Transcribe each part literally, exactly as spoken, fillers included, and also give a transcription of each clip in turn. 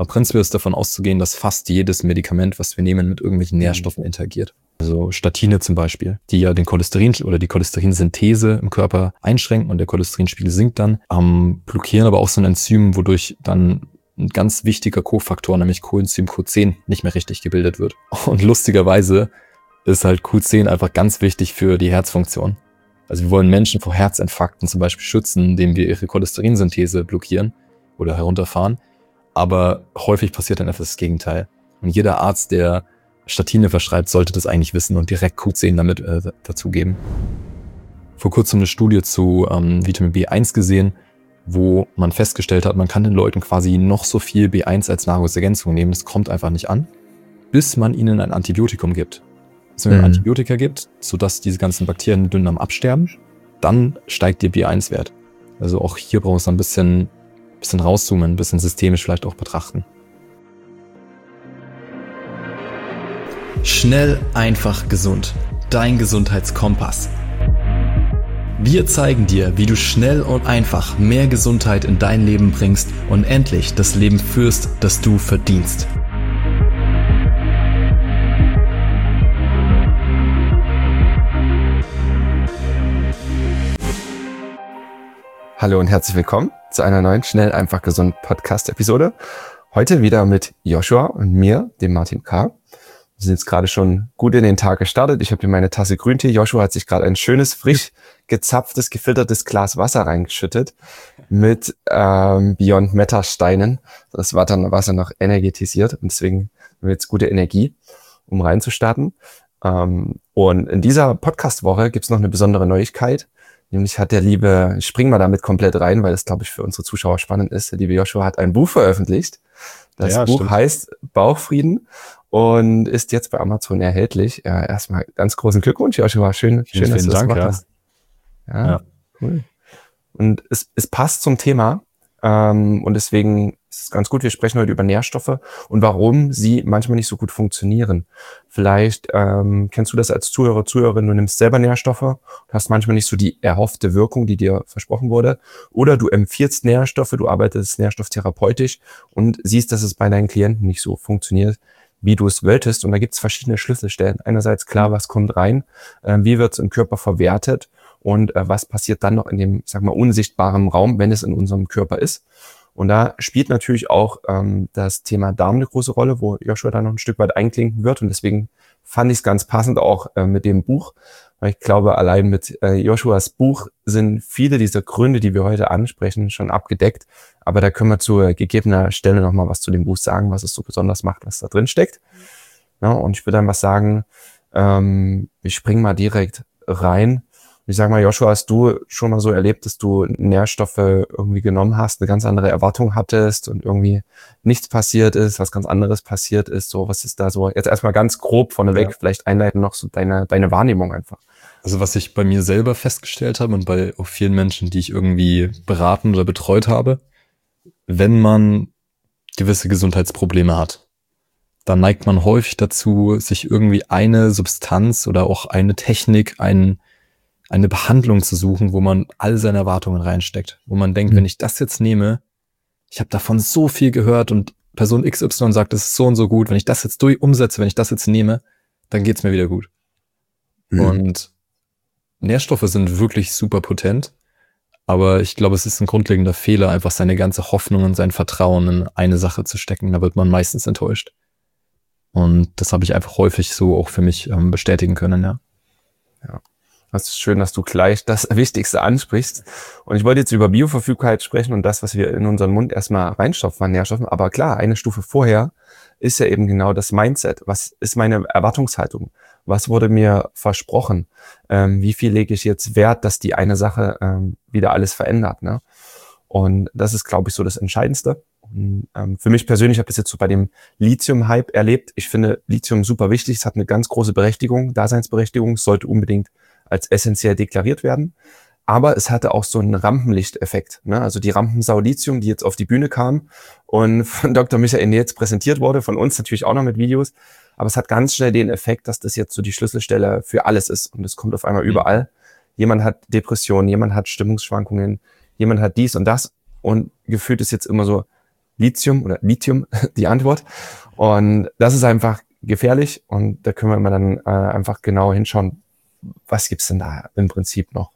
Aber prinzipiell ist davon auszugehen, dass fast jedes Medikament, was wir nehmen, mit irgendwelchen Nährstoffen interagiert. Also Statine zum Beispiel, die ja den Cholesterin oder die Cholesterinsynthese im Körper einschränken und der Cholesterinspiegel sinkt dann, ähm, blockieren aber auch so ein Enzym, wodurch dann ein ganz wichtiger Kofaktor, nämlich Coenzym Q zehn, nicht mehr richtig gebildet wird. Und lustigerweise ist halt Q zehn einfach ganz wichtig für die Herzfunktion. Also wir wollen Menschen vor Herzinfarkten zum Beispiel schützen, indem wir ihre Cholesterinsynthese blockieren oder herunterfahren. Aber häufig passiert dann einfach das Gegenteil. Und jeder Arzt, der Statine verschreibt, sollte das eigentlich wissen und direkt Q zehn damit äh, dazugeben. Vor kurzem eine Studie zu ähm, Vitamin B eins gesehen, wo man festgestellt hat, man kann den Leuten quasi noch so viel B eins als Nahrungsergänzung nehmen. Das kommt einfach nicht an, bis man ihnen ein Antibiotikum gibt. Also wenn man mhm. Antibiotika gibt, sodass diese ganzen Bakterien im Dünndarm absterben, dann steigt der B eins Wert. Also auch hier brauchst du ein bisschen, bisschen rauszoomen, ein bisschen systemisch vielleicht auch betrachten. Schnell, einfach, gesund. Dein Gesundheitskompass. Wir zeigen dir, wie du schnell und einfach mehr Gesundheit in dein Leben bringst und endlich das Leben führst, das du verdienst. Hallo und herzlich willkommen zu einer neuen Schnell, einfach, gesund Podcast-Episode. Heute wieder mit Joshua und mir, dem Martin K. Wir sind jetzt gerade schon gut in den Tag gestartet. Ich habe hier meine Tasse Grüntee. Joshua hat sich gerade ein schönes, frisch gezapftes, gefiltertes Glas Wasser reingeschüttet mit ähm, Beyond Meta Steinen. Das war dann Wasser noch energetisiert und deswegen haben wir jetzt gute Energie, um reinzustarten. Ähm, und in dieser Podcast-Woche gibt es noch eine besondere Neuigkeit. Nämlich hat der liebe, ich spring mal damit komplett rein, weil das, glaube ich, für unsere Zuschauer spannend ist. Der liebe Joshua hat ein Buch veröffentlicht. Das ja, Buch stimmt. heißt Bauchfrieden und ist jetzt bei Amazon erhältlich. Ja, erstmal ganz großen Glückwunsch, Joshua. Schön, schön, vielen, dass du das Dank, gemacht ja. hast. Ja, ja, cool. Und es, es passt zum Thema. Ähm, und deswegen ist es ganz gut, wir sprechen heute über Nährstoffe und warum sie manchmal nicht so gut funktionieren. Vielleicht ähm, kennst du das als Zuhörer, Zuhörerin, du nimmst selber Nährstoffe und hast manchmal nicht so die erhoffte Wirkung, die dir versprochen wurde. Oder du empfiehlst Nährstoffe, du arbeitest nährstofftherapeutisch und siehst, dass es bei deinen Klienten nicht so funktioniert, wie du es wolltest. Und da gibt es verschiedene Schlüsselstellen. Einerseits klar, was kommt rein, äh, wie wird es im Körper verwertet und äh, was passiert dann noch in dem, ich sag mal, unsichtbaren Raum, wenn es in unserem Körper ist. Und da spielt natürlich auch ähm, das Thema Darm eine große Rolle, wo Joshua da noch ein Stück weit einklinken wird. Und deswegen fand ich es ganz passend auch äh, mit dem Buch. Weil ich glaube, allein mit äh, Joshuas Buch sind viele dieser Gründe, die wir heute ansprechen, schon abgedeckt. Aber da können wir zu äh, gegebener Stelle nochmal was zu dem Buch sagen, was es so besonders macht, was da drin steckt. Ja, und ich würde dann was sagen, ähm, wir springen mal direkt rein. Ich sag mal, Joshua, hast du schon mal so erlebt, dass du Nährstoffe irgendwie genommen hast, eine ganz andere Erwartung hattest und irgendwie nichts passiert ist, was ganz anderes passiert ist? So, was ist da so? Jetzt erstmal ganz grob vorneweg, ja. Vielleicht einleiten noch so deine, deine Wahrnehmung einfach. Also was ich bei mir selber festgestellt habe und bei auch vielen Menschen, die ich irgendwie beraten oder betreut habe, wenn man gewisse Gesundheitsprobleme hat, dann neigt man häufig dazu, sich irgendwie eine Substanz oder auch eine Technik, einen eine Behandlung zu suchen, wo man all seine Erwartungen reinsteckt, wo man denkt, mhm. wenn ich das jetzt nehme, ich habe davon so viel gehört und Person X Y sagt, das ist so und so gut, wenn ich das jetzt durch umsetze, wenn ich das jetzt nehme, dann geht's mir wieder gut. Mhm. Und Nährstoffe sind wirklich super potent, aber ich glaube, es ist ein grundlegender Fehler, einfach seine ganze Hoffnung und sein Vertrauen in eine Sache zu stecken. Da wird man meistens enttäuscht. Und das habe ich einfach häufig so auch für mich ähm, bestätigen können, ja. Ja. Das ist schön, dass du gleich das Wichtigste ansprichst. Und ich wollte jetzt über Bioverfügbarkeit sprechen und das, was wir in unseren Mund erstmal reinstopfen an Nährstoffen. Aber klar, eine Stufe vorher ist ja eben genau das Mindset. Was ist meine Erwartungshaltung? Was wurde mir versprochen? Ähm, wie viel lege ich jetzt Wert, dass die eine Sache ähm, wieder alles verändert? Ne? Und das ist, glaube ich, so das Entscheidendste. Und, ähm, für mich persönlich, ich habe das jetzt so bei dem Lithium-Hype erlebt. Ich finde Lithium super wichtig. Es hat eine ganz große Berechtigung, Daseinsberechtigung. Es sollte unbedingt als essentiell deklariert werden. Aber es hatte auch so einen Rampenlichteffekt. Ne? Also die Rampensau Lithium, die jetzt auf die Bühne kam und von Doktor Michael Nils präsentiert wurde, von uns natürlich auch noch mit Videos. Aber es hat ganz schnell den Effekt, dass das jetzt so die Schlüsselstelle für alles ist. Und es kommt auf einmal überall. Jemand hat Depressionen, jemand hat Stimmungsschwankungen, jemand hat dies und das. Und gefühlt ist jetzt immer so Lithium oder Lithium die Antwort. Und das ist einfach gefährlich und da können wir immer dann äh, einfach genau hinschauen, was gibt's denn da im Prinzip noch.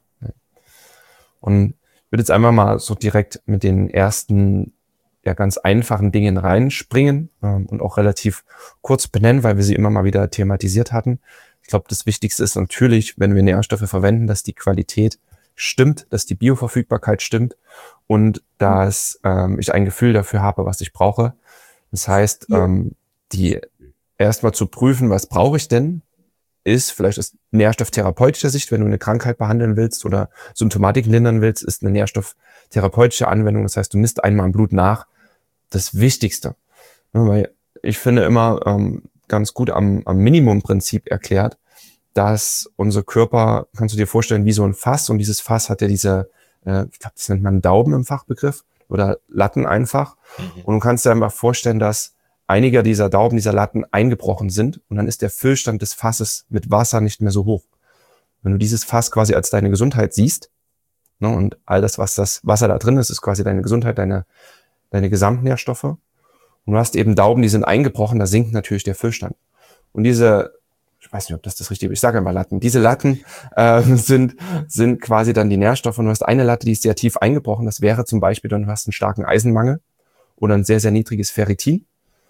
Und ich würde jetzt einfach mal so direkt mit den ersten ja ganz einfachen Dingen reinspringen ähm, und auch relativ kurz benennen, weil wir sie immer mal wieder thematisiert hatten. Ich glaube, das Wichtigste ist natürlich, wenn wir Nährstoffe verwenden, dass die Qualität stimmt, dass die Bioverfügbarkeit stimmt und dass ähm, ich ein Gefühl dafür habe, was ich brauche. Das heißt, ähm, die erstmal zu prüfen, was brauche ich denn, ist vielleicht aus nährstofftherapeutischer Sicht, wenn du eine Krankheit behandeln willst oder Symptomatiken lindern willst, ist eine nährstofftherapeutische Anwendung. Das heißt, du misst einmal im Blut nach. Das Wichtigste. Ja, weil ich finde immer ähm, ganz gut am, am Minimumprinzip erklärt, dass unser Körper, kannst du dir vorstellen, wie so ein Fass, und dieses Fass hat ja diese, äh, ich glaube, das nennt man Daumen im Fachbegriff oder Latten einfach. Mhm. Und du kannst dir einfach vorstellen, dass einige dieser Daumen, dieser Latten eingebrochen sind und dann ist der Füllstand des Fasses mit Wasser nicht mehr so hoch. Wenn du dieses Fass quasi als deine Gesundheit siehst, ne, und all das, was das Wasser da drin ist, ist quasi deine Gesundheit, deine, deine Gesamtnährstoffe. Und du hast eben Daumen, die sind eingebrochen, da sinkt natürlich der Füllstand. Und diese, ich weiß nicht, ob das das Richtige ist, ich sage einmal Latten, diese Latten äh, sind, sind quasi dann die Nährstoffe. Und du hast eine Latte, die ist sehr tief eingebrochen, das wäre zum Beispiel, du hast einen starken Eisenmangel oder ein sehr, sehr niedriges Ferritin.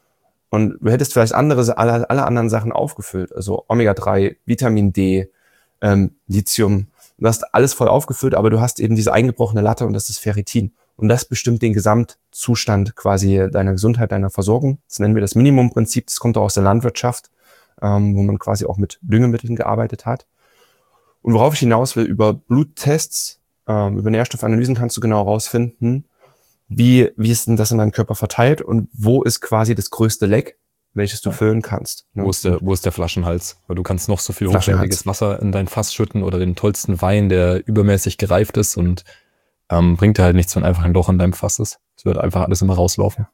Und du hättest vielleicht andere, alle, alle anderen Sachen aufgefüllt, also Omega drei, Vitamin D, ähm, Lithium. Du hast alles voll aufgefüllt, aber du hast eben diese eingebrochene Latte und das ist Ferritin. Und das bestimmt den Gesamtzustand quasi deiner Gesundheit, deiner Versorgung. Das nennen wir das Minimumprinzip. Das kommt auch aus der Landwirtschaft, ähm, wo man quasi auch mit Düngemitteln gearbeitet hat. Und worauf ich hinaus will, über Bluttests, ähm, über Nährstoffanalysen kannst du genau herausfinden, wie, wie ist denn das in deinem Körper verteilt und wo ist quasi das größte Leck, welches du füllen kannst. Ne? Wo ist der, wo ist der Flaschenhals? Weil du kannst noch so viel hochwertiges Wasser in dein Fass schütten oder den tollsten Wein, der übermäßig gereift ist und ähm, bringt dir halt nichts, wenn einfach ein Loch in deinem Fass ist. Es wird einfach alles immer rauslaufen.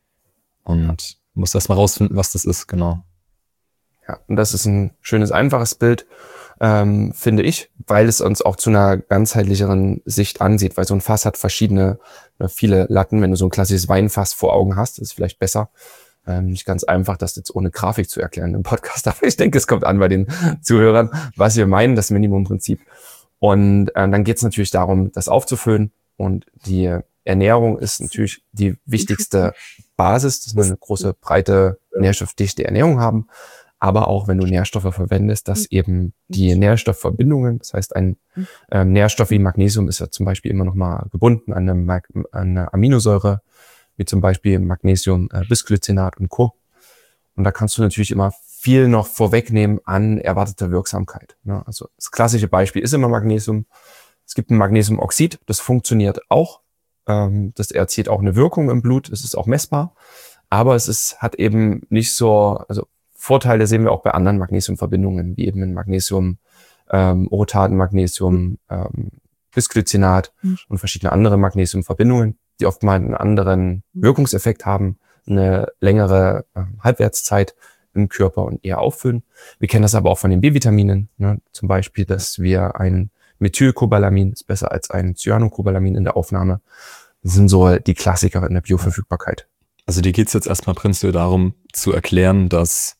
Und du musst erst mal rausfinden, was das ist, genau. Ja, und das ist ein schönes, einfaches Bild, ähm, finde ich, weil es uns auch zu einer ganzheitlicheren Sicht ansieht, weil so ein Fass hat verschiedene, viele Latten. Wenn du so ein klassisches Weinfass vor Augen hast, ist es vielleicht besser. Ähm, nicht ganz einfach, das jetzt ohne Grafik zu erklären im Podcast, aber ich denke, es kommt an bei den Zuhörern, was wir meinen, das Minimumprinzip. Und ähm, dann geht es natürlich darum, das aufzufüllen, und die Ernährung ist natürlich die wichtigste Basis, dass wir eine große, breite, nährstoffdichte Ernährung haben. Aber auch wenn du Nährstoffe verwendest, dass eben die Nährstoffverbindungen, das heißt ein ähm, Nährstoff wie Magnesium ist ja zum Beispiel immer noch mal gebunden an eine, Mag- an eine Aminosäure, wie zum Beispiel Magnesium, äh, Bisglycinat und Co. Und da kannst du natürlich immer viel noch vorwegnehmen an erwarteter Wirksamkeit. Ne? Also das klassische Beispiel ist immer Magnesium. Es gibt ein Magnesiumoxid, das funktioniert auch. Ähm, das erzielt auch eine Wirkung im Blut, es ist auch messbar. Aber es ist, hat eben nicht so, also Vorteile sehen wir auch bei anderen Magnesiumverbindungen, wie eben in Magnesium, ähm, Orotaten, Magnesium, ähm, Bisglycinat mhm. und verschiedene andere Magnesiumverbindungen, die oftmals einen anderen Wirkungseffekt haben, eine längere äh, Halbwertszeit im Körper und eher auffüllen. Wir kennen das aber auch von den B-Vitaminen, ne? Zum Beispiel, dass wir ein Methylcobalamin ist besser als ein Cyanocobalamin in der Aufnahme. Das sind so die Klassiker in der Bioverfügbarkeit. Also dir geht's jetzt erstmal prinzipiell darum zu erklären, dass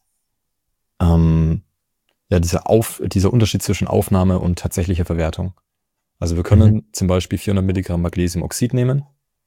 ähm, ja dieser, Auf, dieser Unterschied zwischen Aufnahme und tatsächlicher Verwertung. Also wir können mhm. zum Beispiel vierhundert Milligramm Magnesiumoxid nehmen,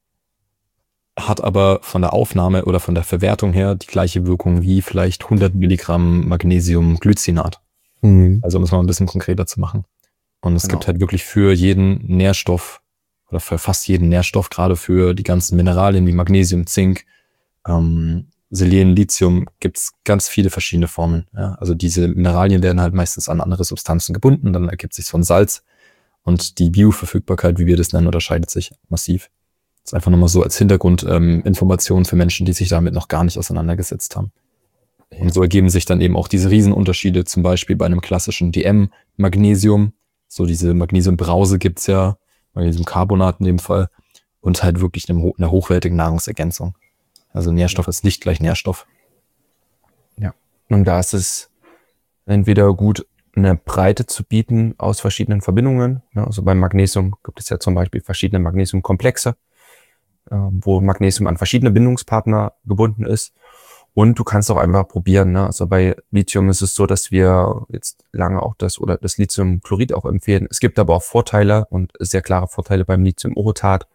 hat aber von der Aufnahme oder von der Verwertung her die gleiche Wirkung wie vielleicht hundert Milligramm Magnesiumglycinat. Mhm. Also um es mal ein bisschen konkreter zu machen. Und es genau. gibt halt wirklich für jeden Nährstoff oder für fast jeden Nährstoff, gerade für die ganzen Mineralien wie Magnesium, Zink, ähm, Selen, Lithium, gibt's ganz viele verschiedene Formeln. Ja? Also diese Mineralien werden halt meistens an andere Substanzen gebunden, dann ergibt sich so ein Salz und die Bioverfügbarkeit, wie wir das nennen, unterscheidet sich massiv. Das ist einfach nochmal so als Hintergrundinformation ähm, für Menschen, die sich damit noch gar nicht auseinandergesetzt haben. Und so ergeben sich dann eben auch diese Riesenunterschiede, zum Beispiel bei einem klassischen D M-Magnesium. So diese Magnesiumbrause gibt's ja, Magnesiumcarbonat in dem Fall, und halt wirklich eine, eine hochwertige Nahrungsergänzung. Also Nährstoff ist nicht gleich Nährstoff. Ja, und da ist es entweder gut, eine Breite zu bieten aus verschiedenen Verbindungen. Also beim Magnesium gibt es ja zum Beispiel verschiedene Magnesiumkomplexe. äh, wo Magnesium an verschiedene Bindungspartner gebunden ist. Und du kannst auch einfach probieren. Ne? Also bei Lithium ist es so, dass wir jetzt lange auch das oder das Lithiumchlorid auch empfehlen. Es gibt aber auch Vorteile und sehr klare Vorteile beim Lithiumorotat.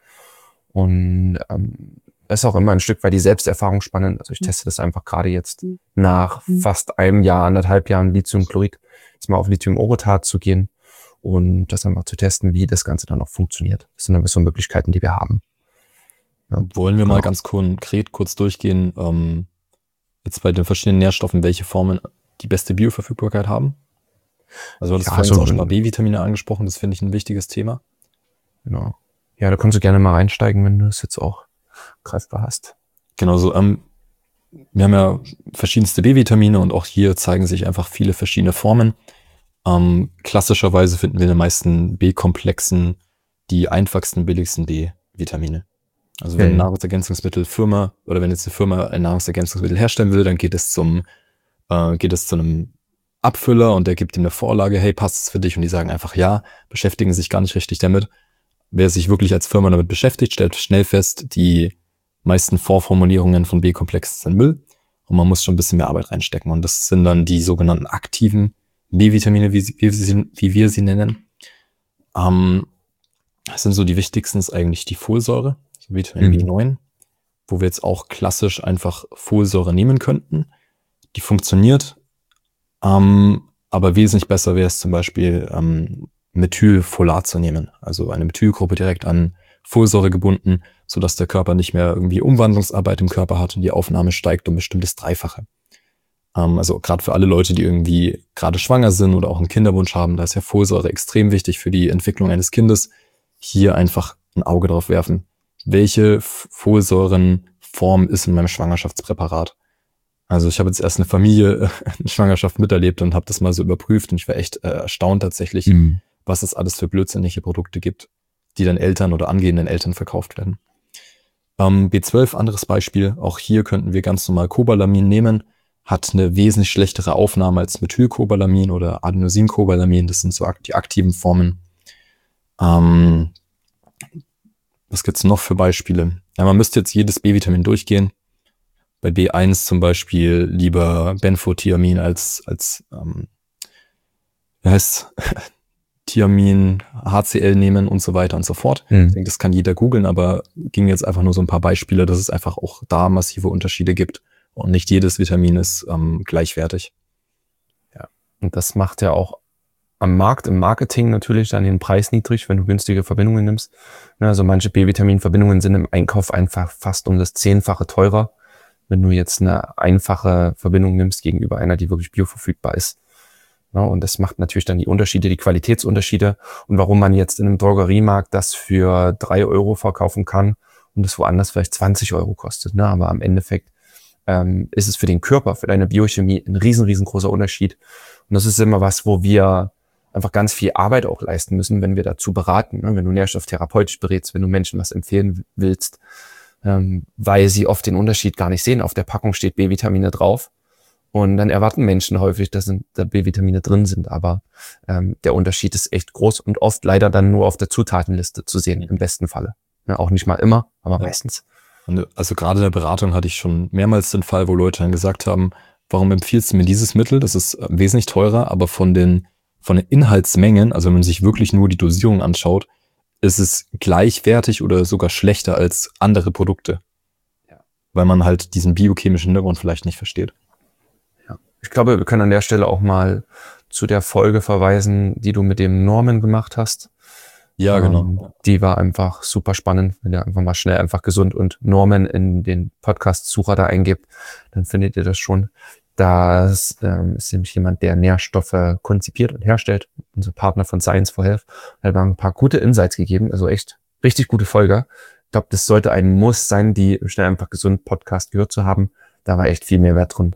Und ähm, es ist auch immer ein Stück weit die Selbsterfahrung spannend. Also ich teste das einfach gerade jetzt nach fast einem Jahr, anderthalb Jahren Lithiumchlorid, jetzt mal auf Lithiumorotat zu gehen und das einfach zu testen, wie das Ganze dann auch funktioniert. Das sind dann so Möglichkeiten, die wir haben. Ja, wollen wir mal ganz konkret kurz durchgehen, ähm, jetzt bei den verschiedenen Nährstoffen, welche Formen die beste Bioverfügbarkeit haben? Also du hast ja, vorhin so auch schon mal B-Vitamine angesprochen, das finde ich ein wichtiges Thema. Genau. Ja, da kannst du gerne mal reinsteigen, wenn du es jetzt auch greifbar hast. Genau so. Ähm, wir haben ja verschiedenste B-Vitamine und auch hier zeigen sich einfach viele verschiedene Formen. Ähm, klassischerweise finden wir in den meisten B-Komplexen die einfachsten, billigsten B-Vitamine. Also wenn eine Nahrungsergänzungsmittelfirma oder wenn jetzt eine Firma ein Nahrungsergänzungsmittel herstellen will, dann geht es zum äh, geht es zu einem Abfüller und der gibt ihm eine Vorlage, hey, passt es für dich? Und die sagen einfach ja, beschäftigen sich gar nicht richtig damit. Wer sich wirklich als Firma damit beschäftigt, stellt schnell fest, die meisten Vorformulierungen von B-Komplexen sind Müll und man muss schon ein bisschen mehr Arbeit reinstecken. Und das sind dann die sogenannten aktiven B-Vitamine, wie, wie, wie wir sie nennen. Ähm, das sind so die wichtigsten, ist eigentlich die Folsäure, so Vitamin mhm. B neun, wo wir jetzt auch klassisch einfach Folsäure nehmen könnten. Die funktioniert, ähm, aber wesentlich besser wäre es zum Beispiel ähm, Methylfolat zu nehmen, also eine Methylgruppe direkt an Folsäure gebunden, sodass der Körper nicht mehr irgendwie Umwandlungsarbeit im Körper hat und die Aufnahme steigt um bestimmtes Dreifache. Ähm, also gerade für alle Leute, die irgendwie gerade schwanger sind oder auch einen Kinderwunsch haben, da ist ja Folsäure extrem wichtig für die Entwicklung eines Kindes. Hier einfach ein Auge drauf werfen. Welche Folsäurenform ist in meinem Schwangerschaftspräparat? Also ich habe jetzt erst eine Familie, eine Schwangerschaft miterlebt und habe das mal so überprüft und ich war echt äh, erstaunt tatsächlich, mhm. was es alles für blödsinnige Produkte gibt, die dann Eltern oder angehenden Eltern verkauft werden. Ähm, B zwölf, anderes Beispiel, auch hier könnten wir ganz normal Cobalamin nehmen, hat eine wesentlich schlechtere Aufnahme als Methylcobalamin oder Adenosine-Cobalamin, das sind so die aktiven Formen. Ähm, was gibt's noch für Beispiele? Ja, man müsste jetzt jedes B-Vitamin durchgehen. Bei B eins zum Beispiel lieber Benfotiamin als, als ähm, wie heißt Thiamin, H C L nehmen und so weiter und so fort. Mhm. Ich denke, das kann jeder googeln, aber ging jetzt einfach nur so ein paar Beispiele, dass es einfach auch da massive Unterschiede gibt und nicht jedes Vitamin ist ähm, gleichwertig. Ja, und das macht ja auch am Markt, im Marketing natürlich dann den Preis niedrig, wenn du günstige Verbindungen nimmst. Also manche B-Vitamin-Verbindungen sind im Einkauf einfach fast um das Zehnfache teurer, wenn du jetzt eine einfache Verbindung nimmst gegenüber einer, die wirklich bioverfügbar ist. Ja, und das macht natürlich dann die Unterschiede, die Qualitätsunterschiede und warum man jetzt in einem Drogeriemarkt das für drei Euro verkaufen kann und es woanders vielleicht zwanzig Euro kostet. Ne? Aber am Endeffekt ähm, ist es für den Körper, für deine Biochemie ein riesen, riesengroßer Unterschied. Und das ist immer was, wo wir einfach ganz viel Arbeit auch leisten müssen, wenn wir dazu beraten. Ne? Wenn du nährstofftherapeutisch berätst, wenn du Menschen was empfehlen willst, ähm, weil sie oft den Unterschied gar nicht sehen. Auf der Packung steht B-Vitamine drauf. Und dann erwarten Menschen häufig, dass da B-Vitamine drin sind. Aber ähm, der Unterschied ist echt groß und oft leider dann nur auf der Zutatenliste zu sehen, im besten Falle. Ja, auch nicht mal immer, aber ja. meistens. Und also gerade in der Beratung hatte ich schon mehrmals den Fall, wo Leute dann gesagt haben, warum empfiehlst du mir dieses Mittel? Das ist wesentlich teurer, aber von den, von den Inhaltsmengen, also wenn man sich wirklich nur die Dosierung anschaut, ist es gleichwertig oder sogar schlechter als andere Produkte. Ja. Weil man halt diesen biochemischen Hintergrund vielleicht nicht versteht. Ich glaube, wir können an der Stelle auch mal zu der Folge verweisen, die du mit dem Norman gemacht hast. Ja, genau. Ähm, die war einfach super spannend. Wenn ihr einfach mal schnell einfach gesund und Norman in den Podcast-Sucher da eingebt, dann findet ihr das schon. Das ähm, ist nämlich jemand, der Nährstoffe konzipiert und herstellt. Unser Partner von Science for Health. Er hat ein paar gute Insights gegeben. Also echt richtig gute Folge. Ich glaube, das sollte ein Muss sein, die schnell einfach gesund Podcast gehört zu haben. Da war echt viel Mehrwert drin.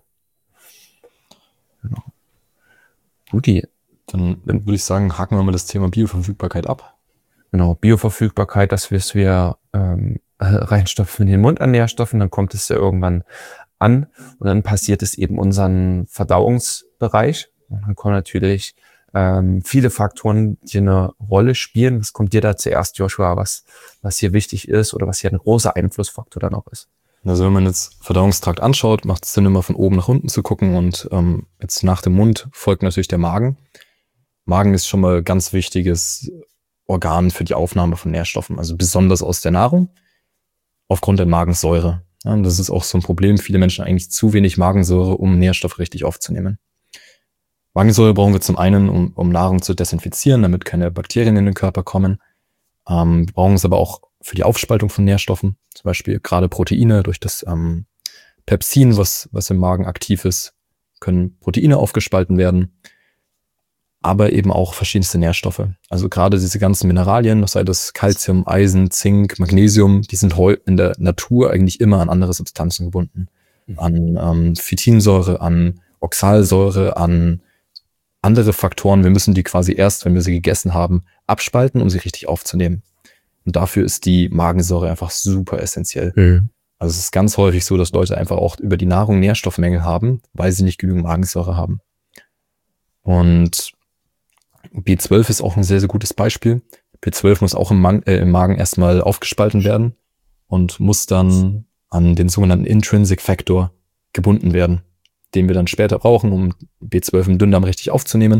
Genau. Guti. Dann würde ich sagen, haken wir mal das Thema Bioverfügbarkeit ab. Genau, Bioverfügbarkeit, dass wir es wir ähm, reinstopfen in den Mund an Nährstoffen, dann kommt es ja irgendwann an und dann passiert es eben unseren Verdauungsbereich. Und dann kommen natürlich ähm, viele Faktoren, die eine Rolle spielen. Was kommt dir da zuerst, Joshua, was, was hier wichtig ist oder was hier ein großer Einflussfaktor dann auch ist? Also wenn man jetzt Verdauungstrakt anschaut, macht es Sinn, immer von oben nach unten zu gucken und ähm, jetzt nach dem Mund folgt natürlich der Magen. Magen ist schon mal ein ganz wichtiges Organ für die Aufnahme von Nährstoffen, also besonders aus der Nahrung, aufgrund der Magensäure. Ja, und das ist auch so ein Problem. Viele Menschen haben eigentlich zu wenig Magensäure, um Nährstoffe richtig aufzunehmen. Magensäure brauchen wir zum einen, um, um Nahrung zu desinfizieren, damit keine Bakterien in den Körper kommen. Ähm, wir brauchen es aber auch für die Aufspaltung von Nährstoffen, zum Beispiel gerade Proteine durch das ähm, Pepsin, was, was im Magen aktiv ist, können Proteine aufgespalten werden, aber eben auch verschiedenste Nährstoffe. Also gerade diese ganzen Mineralien, sei das Calcium, Eisen, Zink, Magnesium, die sind heu in der Natur eigentlich immer an andere Substanzen gebunden. Mhm. An ähm, Phytinsäure, an Oxalsäure, an andere Faktoren. Wir müssen die quasi erst, wenn wir sie gegessen haben, abspalten, um sie richtig aufzunehmen. Und dafür ist die Magensäure einfach super essentiell. Mhm. Also es ist ganz häufig so, dass Leute einfach auch über die Nahrung Nährstoffmängel haben, weil sie nicht genügend Magensäure haben. Und B zwölf ist auch ein sehr, sehr gutes Beispiel. B zwölf muss auch im, Mang- äh, im Magen erstmal aufgespalten werden und muss dann an den sogenannten Intrinsic Factor gebunden werden, den wir dann später brauchen, um B zwölf im Dünndarm richtig aufzunehmen.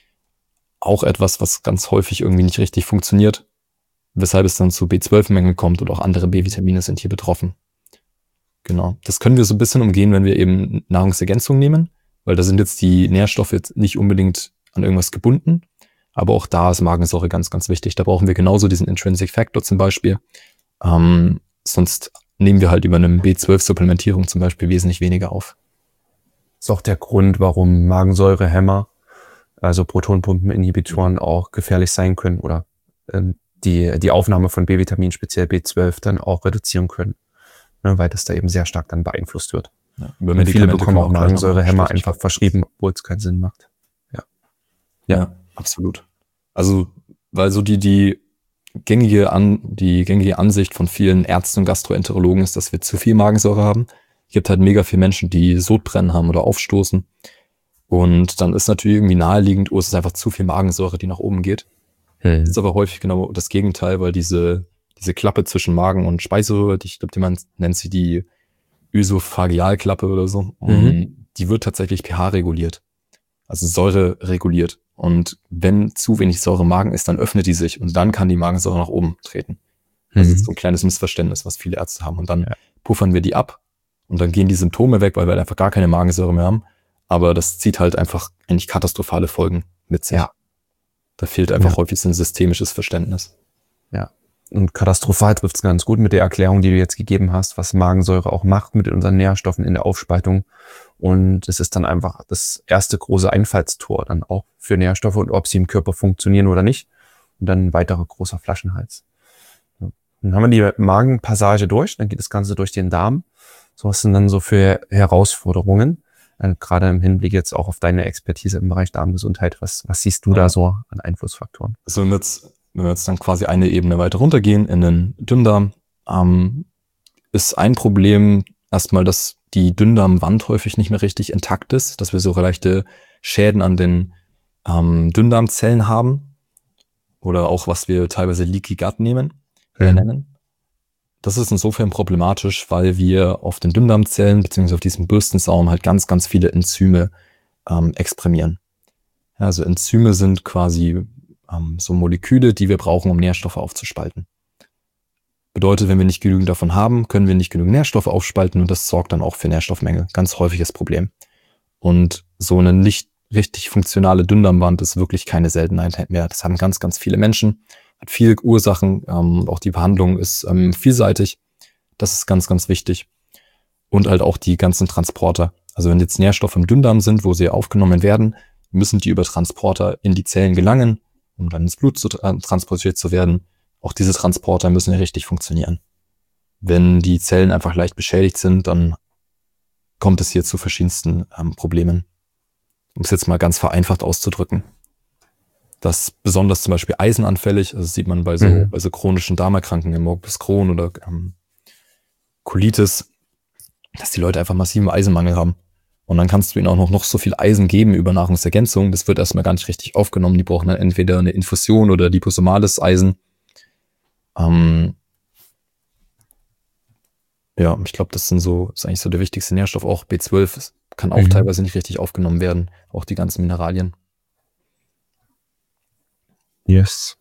Auch etwas, was ganz häufig irgendwie nicht richtig funktioniert, weshalb es dann zu B zwölf Mängeln kommt und auch andere B-Vitamine sind hier betroffen. Genau. Das können wir so ein bisschen umgehen, wenn wir eben Nahrungsergänzung nehmen, weil da sind jetzt die Nährstoffe jetzt nicht unbedingt an irgendwas gebunden, aber auch da ist Magensäure ganz, ganz wichtig. Da brauchen wir genauso diesen Intrinsic Factor zum Beispiel. Ähm, sonst nehmen wir halt über eine B zwölf Supplementierung zum Beispiel wesentlich weniger auf. Das ist auch der Grund, warum Magensäurehämmer, also Protonpumpeninhibitoren auch gefährlich sein können oder ähm, die, die Aufnahme von B-Vitamin, speziell B zwölf, dann auch reduzieren können, ne, weil das da eben sehr stark dann beeinflusst wird. Ja, und viele bekommen auch Magensäurehämmer einfach verschrieben, obwohl es keinen Sinn macht. Ja. Ja, ja, absolut. Also, weil so die, die gängige An, die gängige Ansicht von vielen Ärzten und Gastroenterologen ist, dass wir zu viel Magensäure haben. Es gibt halt mega viele Menschen, die Sodbrennen haben oder aufstoßen. Und dann ist natürlich irgendwie naheliegend, oh, es ist einfach zu viel Magensäure, die nach oben geht. Hm. Das ist aber häufig genau das Gegenteil, weil diese, diese Klappe zwischen Magen und Speiseröhre, die, ich glaube, man nennt sie die Ösophagealklappe oder so, mhm. die wird tatsächlich pH reguliert. Also Säure reguliert. Und wenn zu wenig Säure im Magen ist, dann öffnet die sich und dann kann die Magensäure nach oben treten. Das mhm. ist so ein kleines Missverständnis, was viele Ärzte haben. Und dann ja. puffern wir die ab und dann gehen die Symptome weg, weil wir einfach gar keine Magensäure mehr haben. Aber das zieht halt einfach eigentlich katastrophale Folgen mit sich. Ja. Da fehlt einfach ja. häufig so ein systemisches Verständnis. Ja. Und katastrophal trifft es ganz gut mit der Erklärung, die du jetzt gegeben hast, was Magensäure auch macht mit unseren Nährstoffen in der Aufspaltung. Und es ist dann einfach das erste große Einfallstor dann auch für Nährstoffe und ob sie im Körper funktionieren oder nicht. Und dann ein weiterer großer Flaschenhals. Ja. Dann haben wir die Magenpassage durch, dann geht das Ganze durch den Darm. So, was sind dann so für Herausforderungen? Äh, gerade im Hinblick jetzt auch auf deine Expertise im Bereich Darmgesundheit. Was, was siehst du ja. da so an Einflussfaktoren? Also wenn wir jetzt, wenn wir jetzt dann quasi eine Ebene weiter runtergehen in den Dünndarm, ähm, ist ein Problem erstmal, dass die Dünndarmwand häufig nicht mehr richtig intakt ist, dass wir so leichte Schäden an den ähm, Dünndarmzellen haben oder auch was wir teilweise Leaky Gut nehmen, äh, mhm. nennen. Das ist insofern problematisch, weil wir auf den Dünndarmzellen beziehungsweise auf diesem Bürstensaum halt ganz, ganz viele Enzyme ähm, exprimieren. Ja, also Enzyme sind quasi ähm, so Moleküle, die wir brauchen, um Nährstoffe aufzuspalten. Bedeutet, wenn wir nicht genügend davon haben, können wir nicht genügend Nährstoffe aufspalten und das sorgt dann auch für Nährstoffmängel. Ganz häufiges Problem. Und so eine nicht richtig funktionale Dünndarmwand ist wirklich keine Seltenheit mehr. Das haben ganz, ganz viele Menschen. Hat viele Ursachen. Ähm, auch die Behandlung ist ähm, vielseitig. Das ist ganz, ganz wichtig. Und halt auch die ganzen Transporter. Also wenn jetzt Nährstoffe im Dünndarm sind, wo sie aufgenommen werden, müssen die über Transporter in die Zellen gelangen, um dann ins Blut zu tra- transportiert zu werden. Auch diese Transporter müssen ja richtig funktionieren. Wenn die Zellen einfach leicht beschädigt sind, dann kommt es hier zu verschiedensten ähm, Problemen. Um es jetzt mal ganz vereinfacht auszudrücken. Das ist besonders zum Beispiel eisenanfällig, also das sieht man bei so, mhm. bei so chronischen Darmerkrankungen, Morbus Crohn oder ähm, Colitis, dass die Leute einfach massiven Eisenmangel haben. Und dann kannst du ihnen auch noch, noch so viel Eisen geben über Nahrungsergänzung. Das wird erstmal gar nicht richtig aufgenommen. Die brauchen dann entweder eine Infusion oder liposomales Eisen. Ähm ja, ich glaube, das sind so, das ist eigentlich so der wichtigste Nährstoff. Auch B zwölf kann auch mhm. teilweise nicht richtig aufgenommen werden. Auch die ganzen Mineralien. Yes.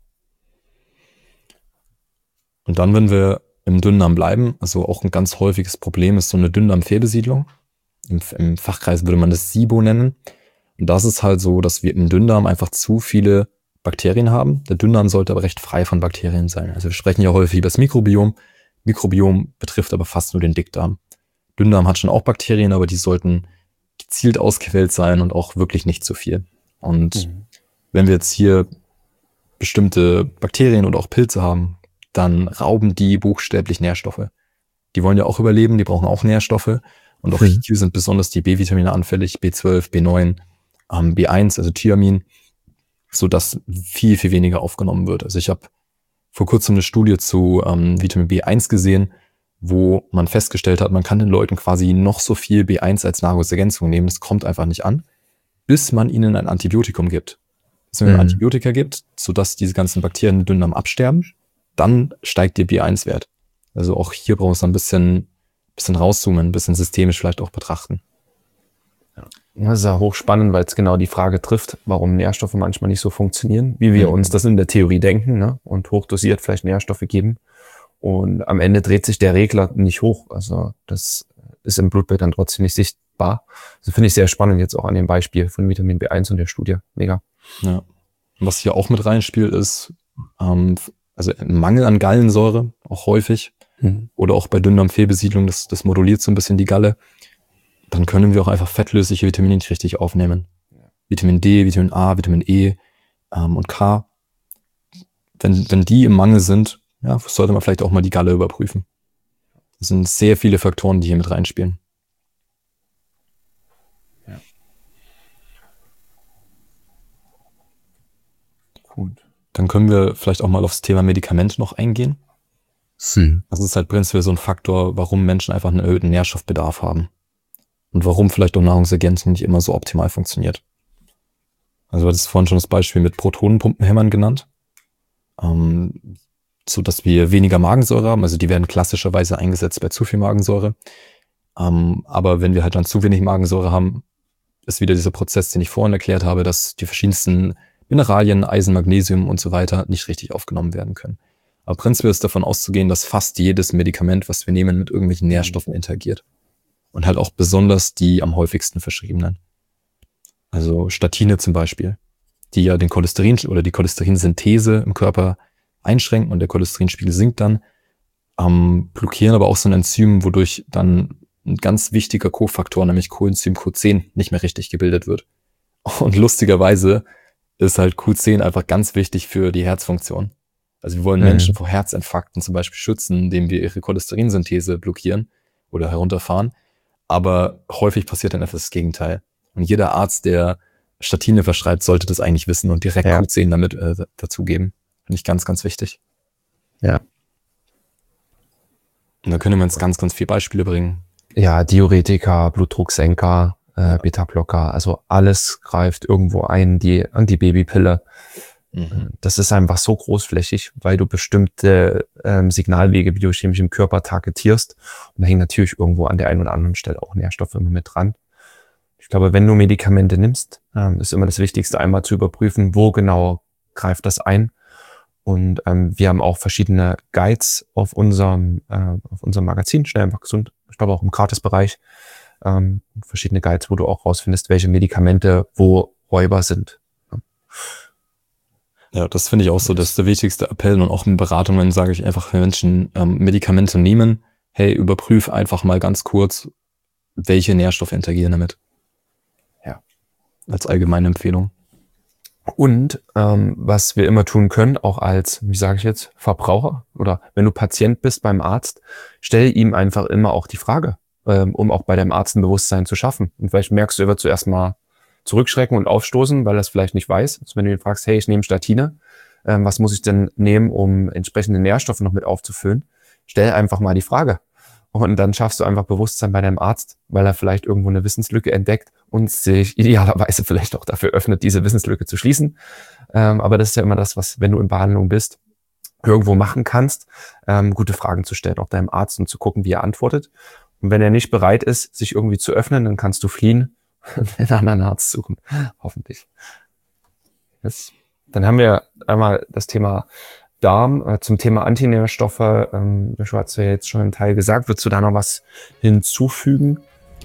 Und dann, wenn wir im Dünndarm bleiben, also auch ein ganz häufiges Problem ist so eine Dünndarmfehlbesiedlung. Im, Im Fachkreis würde man das SIBO nennen. Und das ist halt so, dass wir im Dünndarm einfach zu viele Bakterien haben. Der Dünndarm sollte aber recht frei von Bakterien sein. Also wir sprechen ja häufig über das Mikrobiom. Mikrobiom betrifft aber fast nur den Dickdarm. Dünndarm hat schon auch Bakterien, aber die sollten gezielt ausgewählt sein und auch wirklich nicht zu viel. Und mhm. wenn wir jetzt hier bestimmte Bakterien oder auch Pilze haben, dann rauben die buchstäblich Nährstoffe. Die wollen ja auch überleben, die brauchen auch Nährstoffe. Und auch mhm. hier sind besonders die B-Vitamine anfällig, B zwölf, B neun, ähm, B eins, also Thiamin, sodass viel, viel weniger aufgenommen wird. Also ich habe vor kurzem eine Studie zu ähm, Vitamin B eins gesehen, wo man festgestellt hat, man kann den Leuten quasi noch so viel B eins als Nahrungsergänzung nehmen. Das kommt einfach nicht an, bis man ihnen ein Antibiotikum gibt. Bis man mhm. ein Antibiotika gibt, sodass diese ganzen Bakterien im Dünndarm absterben, dann steigt der B eins Wert. Also auch hier brauchen wir ein bisschen, bisschen rauszoomen, ein bisschen systemisch vielleicht auch betrachten. Ja. Das ist ja hochspannend, weil es genau die Frage trifft, warum Nährstoffe manchmal nicht so funktionieren, wie wir mhm. uns das in der Theorie denken, ne? Und hochdosiert vielleicht Nährstoffe geben. Und am Ende dreht sich der Regler nicht hoch. Also das ist im Blutbild dann trotzdem nicht sichtbar. Also finde ich sehr spannend jetzt auch an dem Beispiel von Vitamin B eins und der Studie. Mega. Ja. Was hier auch mit reinspielt ist, ähm, also Mangel an Gallensäure, auch häufig. Mhm. Oder auch bei Dünndarmfehlbesiedlung, das, das moduliert so ein bisschen die Galle. Dann können wir auch einfach fettlösliche Vitamine nicht richtig aufnehmen. Ja. Vitamin D, Vitamin A, Vitamin E ähm, und K. Wenn, wenn die im Mangel sind, ja, sollte man vielleicht auch mal die Galle überprüfen. Das sind sehr viele Faktoren, die hier mit reinspielen. Ja. Gut. Dann können wir vielleicht auch mal aufs Thema Medikamente noch eingehen. Hm. Das ist halt prinzipiell so ein Faktor, warum Menschen einfach einen erhöhten Nährstoffbedarf haben. Und warum vielleicht auch Nahrungsergänzung nicht immer so optimal funktioniert. Also du hattest vorhin schon das Beispiel mit Protonenpumpenhämmern genannt. Ähm, so dass wir weniger Magensäure haben. Also die werden klassischerweise eingesetzt bei zu viel Magensäure. Ähm, aber wenn wir halt dann zu wenig Magensäure haben, ist wieder dieser Prozess, den ich vorhin erklärt habe, dass die verschiedensten Mineralien, Eisen, Magnesium und so weiter nicht richtig aufgenommen werden können. Aber prinzipiell ist davon auszugehen, dass fast jedes Medikament, was wir nehmen, mit irgendwelchen Nährstoffen interagiert. Und halt auch besonders die am häufigsten verschriebenen. Also Statine zum Beispiel, die ja den Cholesterin oder die Cholesterinsynthese im Körper einschränken und der Cholesterinspiegel sinkt dann, ähm, blockieren aber auch so ein Enzym, wodurch dann ein ganz wichtiger Kofaktor, nämlich Coenzym Q zehn, nicht mehr richtig gebildet wird. Und lustigerweise ist halt Q zehn einfach ganz wichtig für die Herzfunktion. Also wir wollen mhm. Menschen vor Herzinfarkten zum Beispiel schützen, indem wir ihre Cholesterinsynthese blockieren oder herunterfahren. Aber häufig passiert dann einfach das Gegenteil. Und jeder Arzt, der Statine verschreibt, sollte das eigentlich wissen und direkt ja. Q zehn damit äh, dazugeben. Finde ich ganz, ganz wichtig. Ja. Und da können wir uns ganz, ganz viele Beispiele bringen. Ja, Diuretika, Blutdrucksenker, äh, Beta-Blocker, also alles greift irgendwo ein, die Antibabypille. Mhm. Das ist einfach so großflächig, weil du bestimmte ähm, Signalwege biochemisch im Körper targetierst. Und da hängen natürlich irgendwo an der einen oder anderen Stelle auch Nährstoffe immer mit dran. Ich glaube, wenn du Medikamente nimmst, ähm, ist immer das Wichtigste, einmal zu überprüfen, wo genau greift das ein. Und ähm, wir haben auch verschiedene Guides auf unserem äh, auf unserem Magazin, Schnell einfach gesund, ich glaube auch im Gratisbereich, ähm, verschiedene Guides, wo du auch rausfindest, welche Medikamente wo Räuber sind. Ja, das finde ich auch so, das ist der wichtigste Appell und auch in Beratungen sage ich einfach, wenn Menschen ähm, Medikamente nehmen, hey, überprüf einfach mal ganz kurz, welche Nährstoffe interagieren damit. Ja. Als allgemeine Empfehlung. Und ähm, was wir immer tun können, auch als, wie sage ich jetzt, Verbraucher oder wenn du Patient bist beim Arzt, stell ihm einfach immer auch die Frage, ähm, um auch bei deinem Arzt ein Bewusstsein zu schaffen. Und vielleicht merkst du, er wird zuerst mal zurückschrecken und aufstoßen, weil er es vielleicht nicht weiß. Also wenn du ihn fragst, hey, ich nehme Statine, ähm, was muss ich denn nehmen, um entsprechende Nährstoffe noch mit aufzufüllen? Stell einfach mal die Frage. Und dann schaffst du einfach Bewusstsein bei deinem Arzt, weil er vielleicht irgendwo eine Wissenslücke entdeckt und sich idealerweise vielleicht auch dafür öffnet, diese Wissenslücke zu schließen. Ähm, aber das ist ja immer das, was, wenn du in Behandlung bist, irgendwo machen kannst, ähm, gute Fragen zu stellen, auch deinem Arzt, und zu gucken, wie er antwortet. Und wenn er nicht bereit ist, sich irgendwie zu öffnen, dann kannst du fliehen und einen anderen Arzt suchen. Hoffentlich. Yes. Dann haben wir einmal das Thema Darm. Äh, zum Thema Antinährstoffe, ähm, du hast ja jetzt schon einen Teil gesagt. Würdest du da noch was hinzufügen?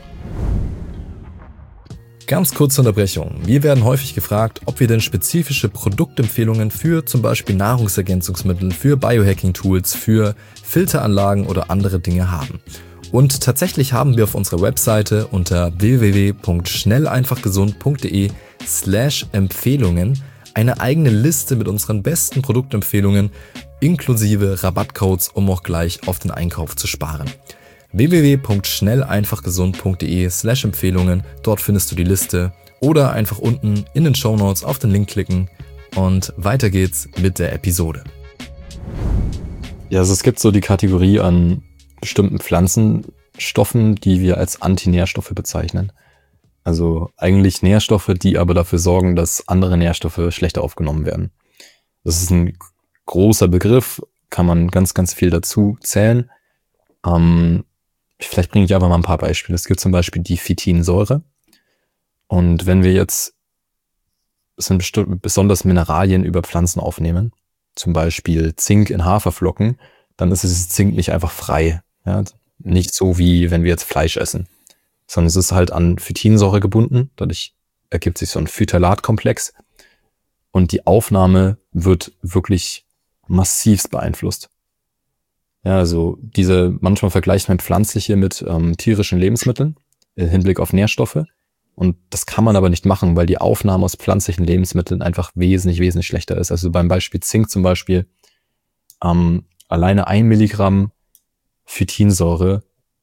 Ganz kurze Unterbrechung. Wir werden häufig gefragt, ob wir denn spezifische Produktempfehlungen für zum Beispiel Nahrungsergänzungsmittel, für Biohacking-Tools, für Filteranlagen oder andere Dinge haben. Und tatsächlich haben wir auf unserer Webseite unter w w w punkt schnelleinfachgesund punkt de slash Empfehlungen eine eigene Liste mit unseren besten Produktempfehlungen inklusive Rabattcodes, um auch gleich auf den Einkauf zu sparen. w w w punkt schnelleinfachgesund punkt de slash Empfehlungen, dort findest du die Liste, oder einfach unten in den Shownotes auf den Link klicken und weiter geht's mit der Episode. Ja, also es gibt so die Kategorie an bestimmten Pflanzenstoffen, die wir als Antinährstoffe bezeichnen. Also eigentlich Nährstoffe, die aber dafür sorgen, dass andere Nährstoffe schlechter aufgenommen werden. Das ist ein großer Begriff, kann man ganz, ganz viel dazu zählen. Ähm, vielleicht bringe ich aber mal ein paar Beispiele. Es gibt zum Beispiel die Phytinsäure. Und wenn wir jetzt es sind bestimmt besonders Mineralien über Pflanzen aufnehmen, zum Beispiel Zink in Haferflocken, dann ist es Zink nicht einfach frei. Ja? Nicht so wie wenn wir jetzt Fleisch essen, sondern es ist halt an Phytinsäure gebunden. Dadurch ergibt sich so ein Phytalatkomplex und die Aufnahme wird wirklich massivst beeinflusst. Ja, also diese, manchmal vergleicht man pflanzliche mit ähm, tierischen Lebensmitteln im Hinblick auf Nährstoffe. Und das kann man aber nicht machen, weil die Aufnahme aus pflanzlichen Lebensmitteln einfach wesentlich, wesentlich schlechter ist. Also beim Beispiel Zink zum Beispiel, ähm, alleine ein Milligramm Phytinsäure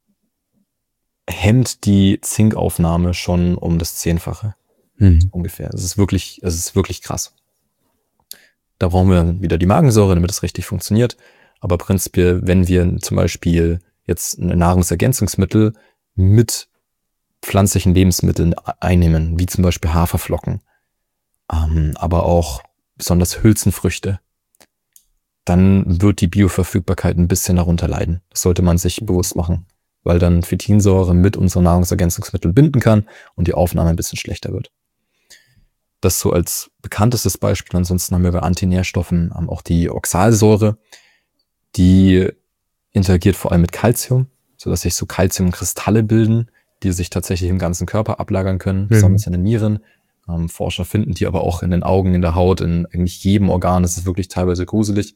hemmt die Zinkaufnahme schon um das Zehnfache. Mhm. Ungefähr. Es ist wirklich, es ist wirklich krass. Da brauchen wir wieder die Magensäure, damit es richtig funktioniert. Aber prinzipiell, wenn wir zum Beispiel jetzt ein Nahrungsergänzungsmittel mit pflanzlichen Lebensmitteln einnehmen, wie zum Beispiel Haferflocken, ähm, aber auch besonders Hülsenfrüchte, dann wird die Bioverfügbarkeit ein bisschen darunter leiden. Das sollte man sich bewusst machen, weil dann Phytinsäure mit unseren Nahrungsergänzungsmitteln binden kann und die Aufnahme ein bisschen schlechter wird. Das so als bekanntestes Beispiel. Ansonsten haben wir bei Antinährstoffen ähm, auch die Oxalsäure, die interagiert vor allem mit Calcium, sodass sich so Calciumkristalle bilden, die sich tatsächlich im ganzen Körper ablagern können, mhm. besonders in den Nieren. Ähm, Forscher finden die aber auch in den Augen, in der Haut, in eigentlich jedem Organ. Das ist wirklich teilweise gruselig.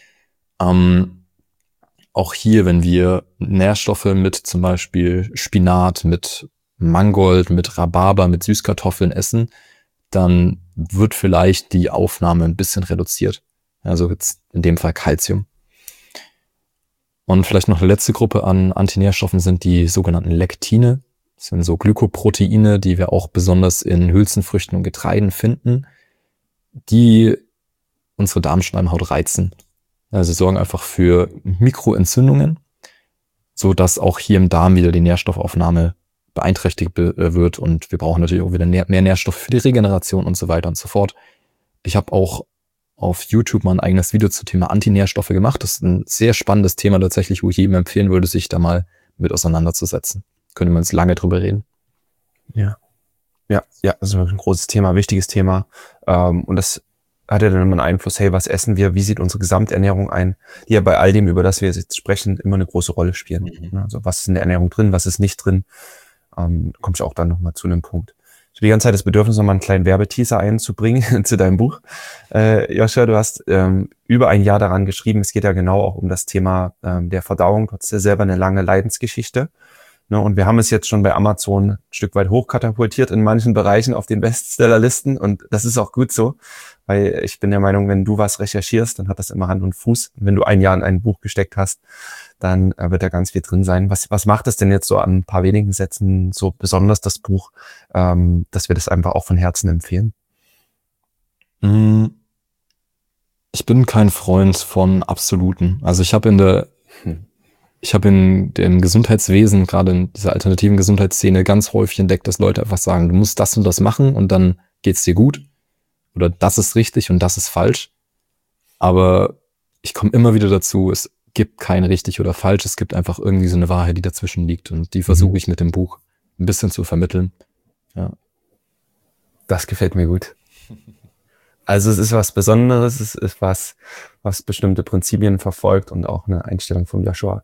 Ähm, auch hier, wenn wir Nährstoffe mit zum Beispiel Spinat, mit Mangold, mit Rhabarber, mit Süßkartoffeln essen, dann wird vielleicht die Aufnahme ein bisschen reduziert. Also jetzt in dem Fall Calcium. Und vielleicht noch eine letzte Gruppe an Antinährstoffen sind die sogenannten Lektine. Das sind so Glykoproteine, die wir auch besonders in Hülsenfrüchten und Getreiden finden, die unsere Darmschleimhaut reizen. Also sie sorgen einfach für Mikroentzündungen, so dass auch hier im Darm wieder die Nährstoffaufnahme beeinträchtigt wird und wir brauchen natürlich auch wieder mehr Nährstoffe für die Regeneration und so weiter und so fort. Ich habe auch auf YouTube mal ein eigenes Video zum Thema Antinährstoffe gemacht. Das ist ein sehr spannendes Thema tatsächlich, wo ich jedem empfehlen würde, sich da mal mit auseinanderzusetzen. Können wir uns lange drüber reden. Ja, ja, ja, das ist ein großes Thema, wichtiges Thema. Und das hat ja dann immer einen Einfluss, hey, was essen wir, wie sieht unsere Gesamternährung ein, die ja bei all dem, über das wir jetzt sprechen, immer eine große Rolle spielen. Mhm. Also was ist in der Ernährung drin, was ist nicht drin, ähm, komme ich auch dann nochmal zu einem Punkt. Ich habe die ganze Zeit das Bedürfnis, nochmal einen kleinen Werbeteaser einzubringen zu deinem Buch. Äh, Joshua, du hast ähm, über ein Jahr daran geschrieben, es geht ja genau auch um das Thema ähm, der Verdauung, du hast ja selber eine lange Leidensgeschichte. Ne, und wir haben es jetzt schon bei Amazon ein Stück weit hochkatapultiert in manchen Bereichen auf den Bestsellerlisten und das ist auch gut so, weil ich bin der Meinung, wenn du was recherchierst, dann hat das immer Hand und Fuß. Und wenn du ein Jahr in ein Buch gesteckt hast, dann äh, wird da ganz viel drin sein. Was, was macht es denn jetzt so an ein paar wenigen Sätzen so besonders, das Buch, ähm, dass wir das einfach auch von Herzen empfehlen? Ich bin kein Freund von Absoluten. Also ich habe in der... Hm. Ich habe in dem Gesundheitswesen, gerade in dieser alternativen Gesundheitsszene, ganz häufig entdeckt, dass Leute einfach sagen, du musst das und das machen und dann geht's dir gut. Oder das ist richtig und das ist falsch. Aber ich komme immer wieder dazu, es gibt kein richtig oder falsch, es gibt einfach irgendwie so eine Wahrheit, die dazwischen liegt. Und die versuche Mhm. ich mit dem Buch ein bisschen zu vermitteln. Ja. Das gefällt mir gut. Also es ist was Besonderes, es ist was, was bestimmte Prinzipien verfolgt und auch eine Einstellung von Joshua.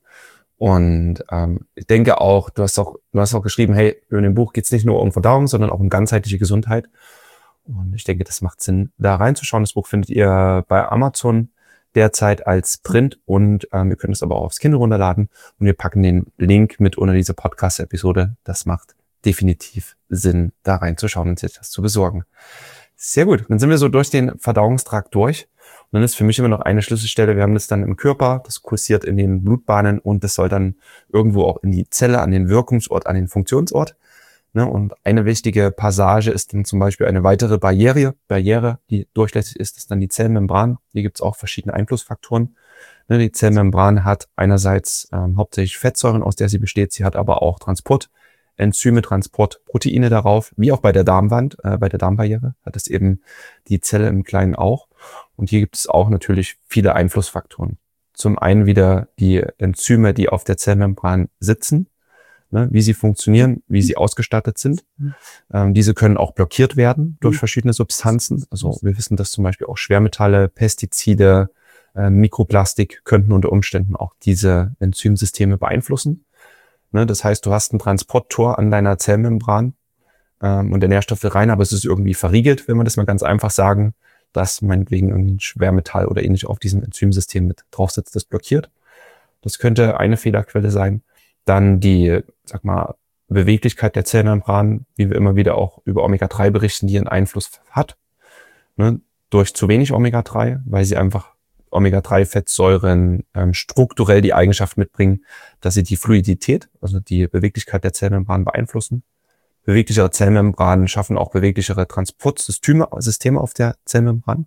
Und ähm, ich denke auch, du hast auch, du hast auch geschrieben, hey, in dem Buch geht es nicht nur um Verdauung, sondern auch um ganzheitliche Gesundheit. Und ich denke, das macht Sinn, da reinzuschauen. Das Buch findet ihr bei Amazon derzeit als Print und ähm, ihr könnt es aber auch aufs Kindle runterladen. Und wir packen den Link mit unter diese Podcast-Episode. Das macht definitiv Sinn, da reinzuschauen und sich das zu besorgen. Sehr gut. Dann sind wir so durch den Verdauungstrakt durch. Und dann ist für mich immer noch eine Schlüsselstelle. Wir haben das dann im Körper, das kursiert in den Blutbahnen und das soll dann irgendwo auch in die Zelle, an den Wirkungsort, an den Funktionsort. Ne? Und eine wichtige Passage ist dann zum Beispiel eine weitere Barriere, Barriere, die durchlässig ist, ist dann die Zellmembran. Hier gibt es auch verschiedene Einflussfaktoren. Ne? Die Zellmembran hat einerseits ähm, hauptsächlich Fettsäuren, aus der sie besteht. Sie hat aber auch Transport. Enzyme, Transport, Proteine darauf, wie auch bei der Darmwand, äh, bei der Darmbarriere hat es eben die Zelle im Kleinen auch. Und hier gibt es auch natürlich viele Einflussfaktoren. Zum einen wieder die Enzyme, die auf der Zellmembran sitzen, ne, wie sie funktionieren, wie sie ausgestattet sind. Ähm, diese können auch blockiert werden durch verschiedene Substanzen. Also wir wissen, dass zum Beispiel auch Schwermetalle, Pestizide, äh, Mikroplastik könnten unter Umständen auch diese Enzymsysteme beeinflussen. Ne, das heißt, du hast ein Transporttor an deiner Zellmembran ähm, und der Nährstoff will rein, aber es ist irgendwie verriegelt, wenn man das mal ganz einfach sagen, dass meinetwegen irgendwie ein Schwermetall oder ähnlich auf diesem Enzymsystem mit drauf sitzt, das blockiert. Das könnte eine Fehlerquelle sein. Dann die, sag mal, Beweglichkeit der Zellmembran, wie wir immer wieder auch über Omega drei berichten, die einen Einfluss hat. Ne, durch zu wenig Omega drei, weil sie einfach Omega drei Fettsäuren ähm, strukturell die Eigenschaft mitbringen, dass sie die Fluidität, also die Beweglichkeit der Zellmembran beeinflussen. Beweglichere Zellmembranen schaffen auch beweglichere Transportsysteme Systeme auf der Zellmembran.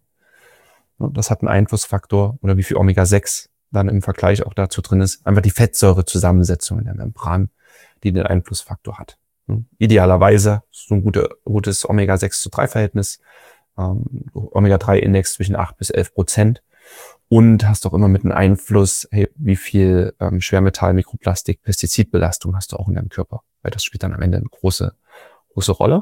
Das hat einen Einflussfaktor, oder wie viel Omega sechs dann im Vergleich auch dazu drin ist. Einfach die Fettsäurezusammensetzung in der Membran, die den Einflussfaktor hat. Idealerweise so ein gute, gutes Omega sechs zu drei Verhältnis, ähm, Omega drei Index zwischen acht bis elf Prozent. Und hast auch immer mit einem Einfluss, hey, wie viel ähm, Schwermetall, Mikroplastik, Pestizidbelastung hast du auch in deinem Körper. Weil das spielt dann am Ende eine große, große Rolle.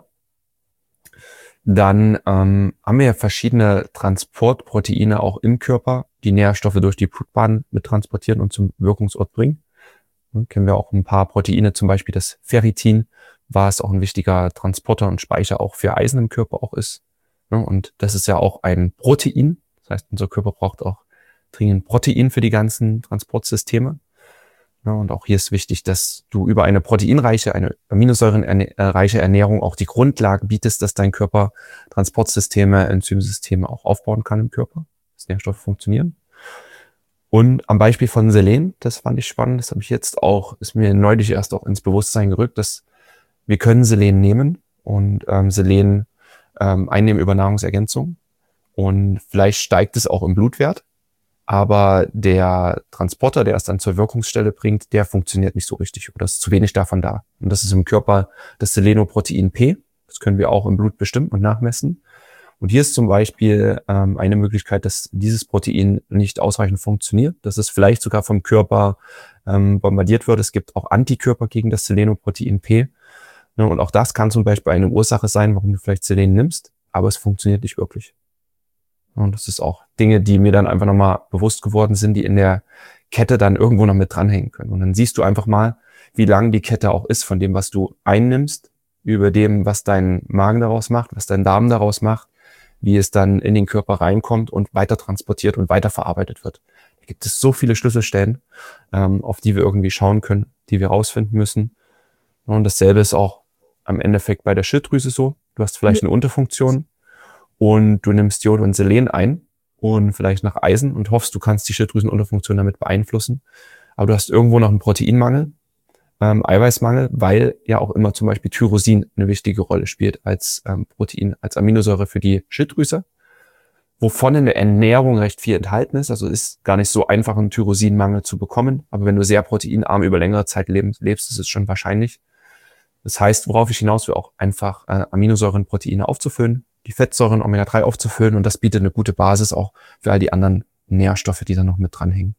Dann ähm, haben wir ja verschiedene Transportproteine auch im Körper, die Nährstoffe durch die Blutbahn mit transportieren und zum Wirkungsort bringen. Dann kennen wir auch ein paar Proteine, zum Beispiel das Ferritin, was auch ein wichtiger Transporter und Speicher auch für Eisen im Körper auch ist. Und das ist ja auch ein Protein. Das heißt, unser Körper braucht auch dringend Protein für die ganzen Transportsysteme. Ja, und auch hier ist wichtig, dass du über eine proteinreiche, eine aminosäurenreiche Ernährung auch die Grundlage bietest, dass dein Körper Transportsysteme, Enzymsysteme auch aufbauen kann im Körper, dass Nährstoffe funktionieren. Und am Beispiel von Selen, das fand ich spannend, das habe ich jetzt auch, ist mir neulich erst auch ins Bewusstsein gerückt, dass wir können Selen nehmen und ähm, Selen ähm, einnehmen über Nahrungsergänzung. Und vielleicht steigt es auch im Blutwert. Aber der Transporter, der es dann zur Wirkungsstelle bringt, der funktioniert nicht so richtig oder ist zu wenig davon da. Und das ist im Körper das Selenoprotein P. Das können wir auch im Blut bestimmen und nachmessen. Und hier ist zum Beispiel ähm, eine Möglichkeit, dass dieses Protein nicht ausreichend funktioniert, dass es vielleicht sogar vom Körper ähm, bombardiert wird. Es gibt auch Antikörper gegen das Selenoprotein P. Ne, und auch das kann zum Beispiel eine Ursache sein, warum du vielleicht Selen nimmst, aber es funktioniert nicht wirklich. Und das ist auch Dinge, die mir dann einfach nochmal bewusst geworden sind, die in der Kette dann irgendwo noch mit dranhängen können. Und dann siehst du einfach mal, wie lang die Kette auch ist von dem, was du einnimmst, über dem, was dein Magen daraus macht, was dein Darm daraus macht, wie es dann in den Körper reinkommt und weiter transportiert und weiter verarbeitet wird. Da gibt es so viele Schlüsselstellen, ähm, auf die wir irgendwie schauen können, die wir rausfinden müssen. Und dasselbe ist auch am Endeffekt bei der Schilddrüse so. Du hast vielleicht eine Unterfunktion und du nimmst Jod und Selen ein und vielleicht nach Eisen und hoffst, du kannst die Schilddrüsenunterfunktion damit beeinflussen. Aber du hast irgendwo noch einen Proteinmangel, ähm, Eiweißmangel, weil ja auch immer zum Beispiel Tyrosin eine wichtige Rolle spielt als ähm, Protein, als Aminosäure für die Schilddrüse. wovon in der Ernährung recht viel enthalten ist. Also ist gar nicht so einfach, einen Tyrosinmangel zu bekommen. Aber wenn du sehr proteinarm über längere Zeit lebst, lebst ist es schon wahrscheinlich. Das heißt, worauf ich hinaus will, auch einfach äh, Aminosäuren, Proteine aufzufüllen, die Fettsäuren, Omega drei aufzufüllen. Und das bietet eine gute Basis auch für all die anderen Nährstoffe, die da noch mit dranhängen.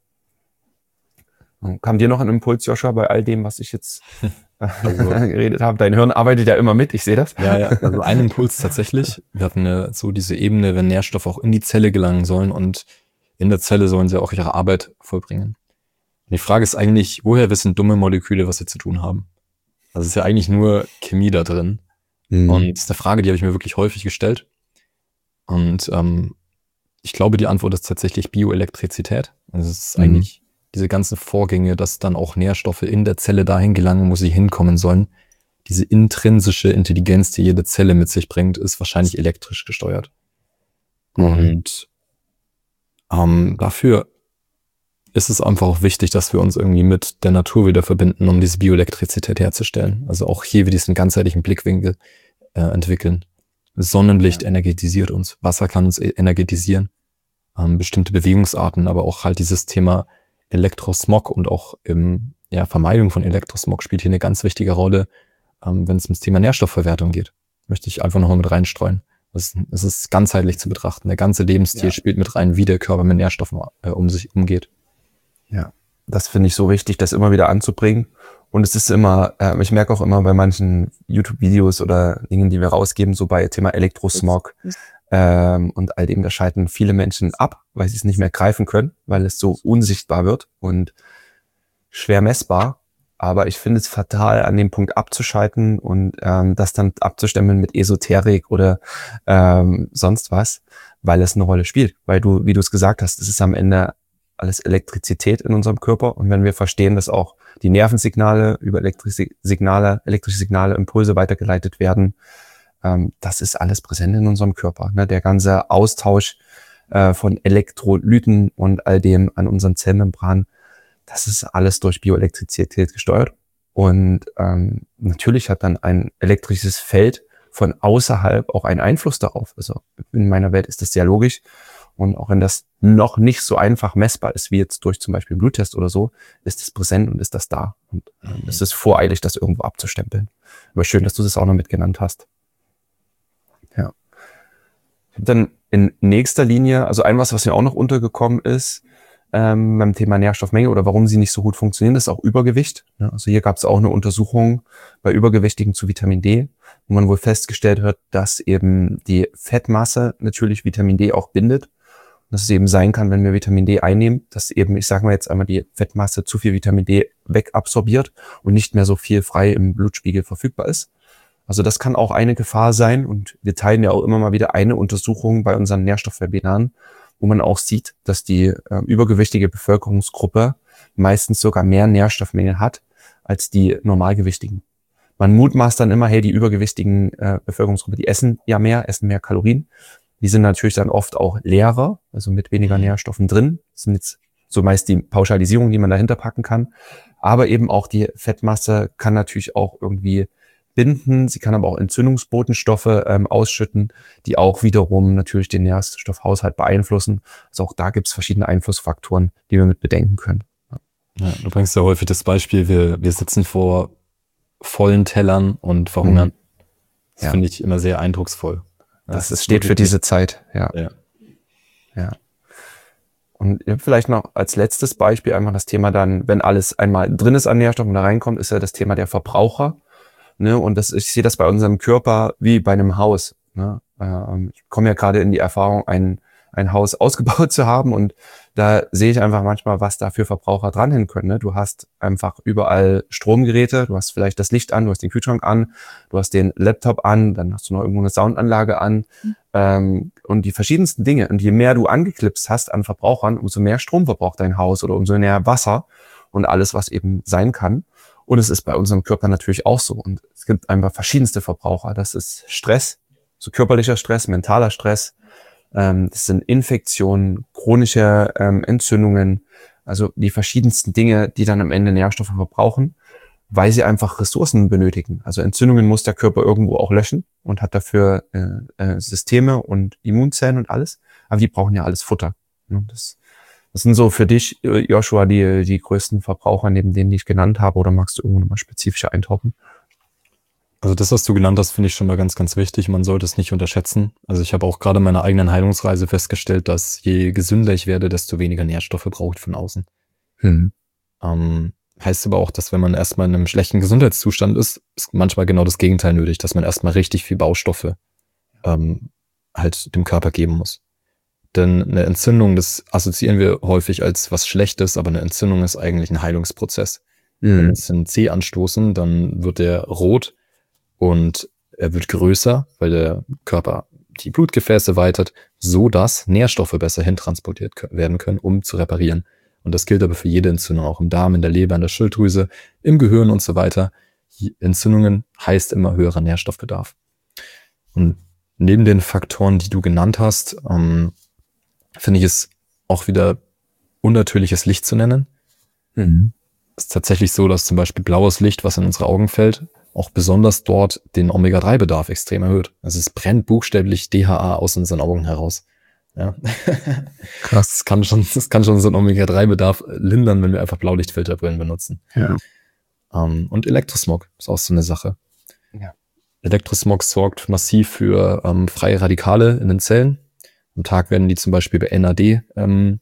Kam dir noch ein Impuls, Joshua, bei all dem, was ich jetzt also, geredet habe? Dein Hirn arbeitet ja immer mit, ich sehe das. Ja, ja, also ein Impuls tatsächlich. Wir hatten ja so diese Ebene, wenn Nährstoffe auch in die Zelle gelangen sollen und in der Zelle sollen sie auch ihre Arbeit vollbringen. Und die Frage ist eigentlich, woher wissen dumme Moleküle, was sie zu tun haben? Also es ist ja eigentlich nur Chemie da drin. Mhm. Und das ist eine Frage, die habe ich mir wirklich häufig gestellt. Und ähm, ich glaube, die Antwort ist tatsächlich Bioelektrizität. Also es ist mhm. eigentlich diese ganzen Vorgänge, dass dann auch Nährstoffe in der Zelle dahin gelangen, wo sie hinkommen sollen. Diese intrinsische Intelligenz, die jede Zelle mit sich bringt, ist wahrscheinlich elektrisch gesteuert. Mhm. Und ähm, dafür ist es einfach auch wichtig, dass wir uns irgendwie mit der Natur wieder verbinden, um diese Bioelektrizität herzustellen. Also auch hier wir diesen ganzheitlichen Blickwinkel äh, entwickeln. Sonnenlicht ja. energetisiert uns, Wasser kann uns energetisieren, ähm, bestimmte Bewegungsarten, aber auch halt dieses Thema Elektrosmog und auch im, ja, Vermeidung von Elektrosmog spielt hier eine ganz wichtige Rolle, ähm, wenn es ums Thema Nährstoffverwertung geht. Möchte ich einfach nochmal mit reinstreuen. Es ist, ist ganzheitlich zu betrachten. Der ganze Lebensstil ja. spielt mit rein, wie der Körper mit Nährstoffen äh, um sich umgeht. Ja, das finde ich so wichtig, das immer wieder anzubringen. Und es ist immer, äh, ich merke auch immer bei manchen YouTube-Videos oder Dingen, die wir rausgeben, so bei Thema Elektrosmog ähm, und all dem, da schalten viele Menschen ab, weil sie es nicht mehr greifen können, weil es so unsichtbar wird und schwer messbar. Aber ich finde es fatal, an dem Punkt abzuschalten und ähm, das dann abzustimmen mit Esoterik oder ähm, sonst was, weil es eine Rolle spielt. Weil du, wie du es gesagt hast, es ist am Ende alles Elektrizität in unserem Körper. Und wenn wir verstehen, dass auch die Nervensignale über elektrische Signale, elektrische Signale, Impulse weitergeleitet werden, ähm, das ist alles präsent in unserem Körper. Ne? Der ganze Austausch äh, von Elektrolyten und all dem an unseren Zellmembranen, das ist alles durch Bioelektrizität gesteuert. Und ähm, natürlich hat dann ein elektrisches Feld von außerhalb auch einen Einfluss darauf. Also in meiner Welt ist das sehr logisch. Und auch wenn das noch nicht so einfach messbar ist, wie jetzt durch zum Beispiel einen Bluttest oder so, ist es präsent und ist das da. Und ähm, es ist voreilig, das irgendwo abzustempeln. Aber schön, dass du das auch noch mit genannt hast. Ja. Ich habe dann in nächster Linie, also ein was, was mir auch noch untergekommen ist, ähm, beim Thema Nährstoffmenge oder warum sie nicht so gut funktionieren, ist auch Übergewicht. Ja, also hier gab es auch eine Untersuchung bei Übergewichtigen zu Vitamin D, wo man wohl festgestellt hat, dass eben die Fettmasse natürlich Vitamin D auch bindet. Dass es eben sein kann, wenn wir Vitamin D einnehmen, dass eben, ich sage mal jetzt einmal, die Fettmasse zu viel Vitamin D wegabsorbiert und nicht mehr so viel frei im Blutspiegel verfügbar ist. Also das kann auch eine Gefahr sein und wir teilen ja auch immer mal wieder eine Untersuchung bei unseren Nährstoffwebinaren, wo man auch sieht, dass die äh, übergewichtige Bevölkerungsgruppe meistens sogar mehr Nährstoffmenge hat als die Normalgewichtigen. Man mutmaßt dann immer, hey, die übergewichtigen äh, Bevölkerungsgruppe, die essen ja mehr, essen mehr Kalorien. Die sind natürlich dann oft auch leerer, also mit weniger Nährstoffen drin. Das sind jetzt so meist die Pauschalisierung, die man dahinter packen kann. Aber eben auch die Fettmasse kann natürlich auch irgendwie binden. Sie kann aber auch Entzündungsbotenstoffe ähm, ausschütten, die auch wiederum natürlich den Nährstoffhaushalt beeinflussen. Also auch da gibt es verschiedene Einflussfaktoren, die wir mit bedenken können. Ja, du bringst ja häufig das Beispiel, wir, wir sitzen vor vollen Tellern und verhungern. Mhm. Das ja. finde ich immer sehr eindrucksvoll. Das, das steht für diese Zeit, ja. ja. Ja. Und vielleicht noch als letztes Beispiel einfach das Thema dann, wenn alles einmal drin ist an Nährstoffen da reinkommt, ist ja das Thema der Verbraucher. Ne? Und das, ich sehe das bei unserem Körper wie bei einem Haus. Ne? Ich komme ja gerade in die Erfahrung, ein, ein Haus ausgebaut zu haben und da sehe ich einfach manchmal, was da für Verbraucher dranhängen können. Ne? Du hast einfach überall Stromgeräte, du hast vielleicht das Licht an, du hast den Kühlschrank an, du hast den Laptop an, dann hast du noch irgendwo eine Soundanlage an mhm. ähm, und die verschiedensten Dinge. Und je mehr du angeklipst hast an Verbrauchern, umso mehr Strom verbraucht dein Haus oder umso mehr Wasser und alles, was eben sein kann. Und es ist bei unserem Körper natürlich auch so. Und es gibt einfach verschiedenste Verbraucher. Das ist Stress, so körperlicher Stress, mentaler Stress. Das sind Infektionen, chronische ähm, Entzündungen, also die verschiedensten Dinge, die dann am Ende Nährstoffe verbrauchen, weil sie einfach Ressourcen benötigen. Also Entzündungen muss der Körper irgendwo auch löschen und hat dafür äh, äh, Systeme und Immunzellen und alles. aber die brauchen ja alles Futter. Das, das sind so für dich, Joshua, die, die größten Verbraucher neben denen, die ich genannt habe, oder magst du irgendwo nochmal spezifischer eintauchen? Also das, was du genannt hast, finde ich schon mal ganz, ganz wichtig. Man sollte es nicht unterschätzen. Also ich habe auch gerade in meiner eigenen Heilungsreise festgestellt, dass je gesünder ich werde, desto weniger Nährstoffe braucht von außen. Hm. Ähm, heißt aber auch, dass wenn man erstmal in einem schlechten Gesundheitszustand ist, ist manchmal genau das Gegenteil nötig, dass man erstmal richtig viel Baustoffe ähm, halt dem Körper geben muss. Denn eine Entzündung, das assoziieren wir häufig als was Schlechtes, aber eine Entzündung ist eigentlich ein Heilungsprozess. Hm. Wenn wir jetzt einen Zeh anstoßen, dann wird der rot, und er wird größer, weil der Körper die Blutgefäße weitet, so dass Nährstoffe besser hintransportiert werden können, um zu reparieren. Und das gilt aber für jede Entzündung, auch im Darm, in der Leber, in der Schilddrüse, im Gehirn und so weiter. Entzündungen heißt immer höherer Nährstoffbedarf. Und neben den Faktoren, die du genannt hast, ähm, finde ich es auch wieder unnatürliches Licht zu nennen. Mhm. Es ist tatsächlich so, dass zum Beispiel blaues Licht, was in unsere Augen fällt, auch besonders dort den Omega drei Bedarf extrem erhöht. Also es brennt buchstäblich D H A aus unseren Augen heraus. Ja. Krass. Das kann schon, das kann schon so einen Omega drei Bedarf lindern, wenn wir einfach Blaulichtfilterbrillen benutzen. Ja. Um, und Elektrosmog ist auch so eine Sache. Ja. Elektrosmog sorgt massiv für ähm, freie Radikale in den Zellen. Am Tag werden die zum Beispiel bei N A D ähm,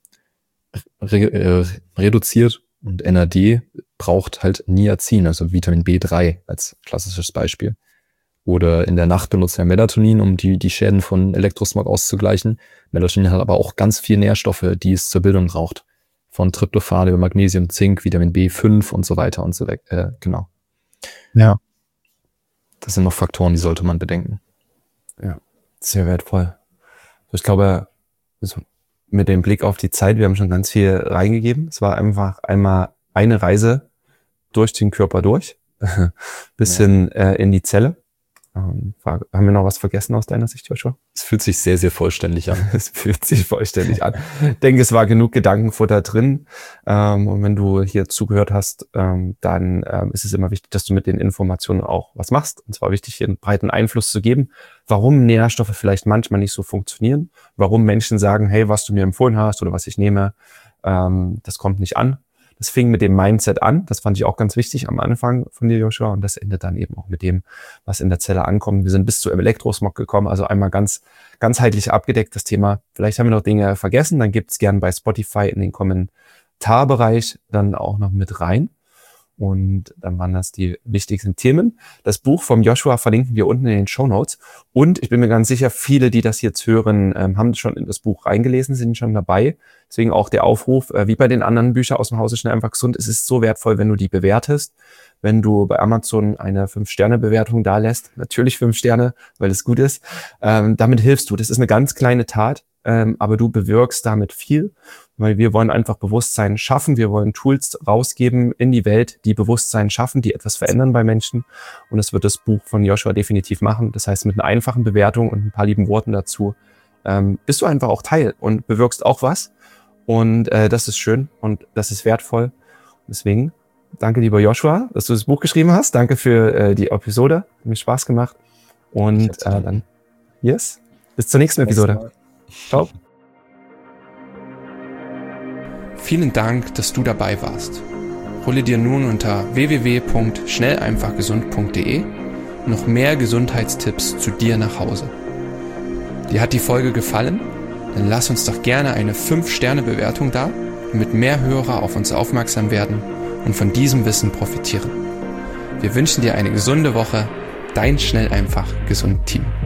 re äh, reduziert. Und N A D braucht halt Niacin, also Vitamin B drei als klassisches Beispiel. Oder in der Nacht benutzt er Melatonin, um die, die Schäden von Elektrosmog auszugleichen. Melatonin hat aber auch ganz viele Nährstoffe, die es zur Bildung braucht. Von Tryptophan über Magnesium, Zink, Vitamin B fünf und so weiter und so weg. Äh, genau. Ja. Das sind noch Faktoren, die sollte man bedenken. Ja, sehr wertvoll. Ich glaube, also mit dem Blick auf die Zeit, wir haben schon ganz viel reingegeben. Es war einfach einmal eine Reise durch den Körper durch, bisschen ja. äh, in die Zelle. Ähm, Frage, haben wir noch was vergessen aus deiner Sicht, Joshua? Es fühlt sich sehr, sehr vollständig an. Es fühlt sich vollständig an. Ich denke, es war genug Gedankenfutter drin. Ähm, und wenn du hier zugehört hast, ähm, dann ähm, ist es immer wichtig, dass du mit den Informationen auch was machst. Und zwar wichtig, hier einen breiten Einfluss zu geben, warum Nährstoffe vielleicht manchmal nicht so funktionieren, warum Menschen sagen, hey, was du mir empfohlen hast oder was ich nehme, ähm, das kommt nicht an. Das fing mit dem Mindset an. Das fand ich auch ganz wichtig am Anfang von dir, Joshua. Und das endet dann eben auch mit dem, was in der Zelle ankommt. Wir sind bis zu Elektrosmog gekommen. Also einmal ganz ganzheitlich abgedeckt das Thema. Vielleicht haben wir noch Dinge vergessen. Dann gibt's gern bei Spotify in den Kommentarbereich dann auch noch mit rein. Und dann waren das die wichtigsten Themen. Das Buch vom Joshua verlinken wir unten in den Shownotes. Und ich bin mir ganz sicher, viele, die das jetzt hören, ähm, haben schon in das Buch reingelesen, sind schon dabei. Deswegen auch der Aufruf, äh, wie bei den anderen Büchern aus dem Hause Schnell einfach gesund. Es ist so wertvoll, wenn du die bewertest. Wenn du bei Amazon eine fünf Sterne Bewertung da lässt. Natürlich fünf Sterne, weil es gut ist. Ähm, damit hilfst du. Das ist eine ganz kleine Tat. Ähm, aber du bewirkst damit viel, weil wir wollen einfach Bewusstsein schaffen. Wir wollen Tools rausgeben in die Welt, die Bewusstsein schaffen, die etwas verändern bei Menschen. Und das wird das Buch von Joshua definitiv machen. Das heißt, mit einer einfachen Bewertung und ein paar lieben Worten dazu ähm, bist du einfach auch Teil und bewirkst auch was. Und äh, das ist schön und das ist wertvoll. Deswegen danke, lieber Joshua, dass du das Buch geschrieben hast. Danke für äh, die Episode. Hat mir Spaß gemacht. Und äh, dann, yes, bis zur nächsten Episode. Ciao. Vielen Dank, dass du dabei warst. Hole dir nun unter w w w punkt schnell einfach gesund punkt d e noch mehr Gesundheitstipps zu dir nach Hause. Dir hat die Folge gefallen? Dann lass uns doch gerne eine fünf Sterne Bewertung da, damit mehr Hörer auf uns aufmerksam werden und von diesem Wissen profitieren. Wir wünschen dir eine gesunde Woche. Dein Schnell einfach gesund Team.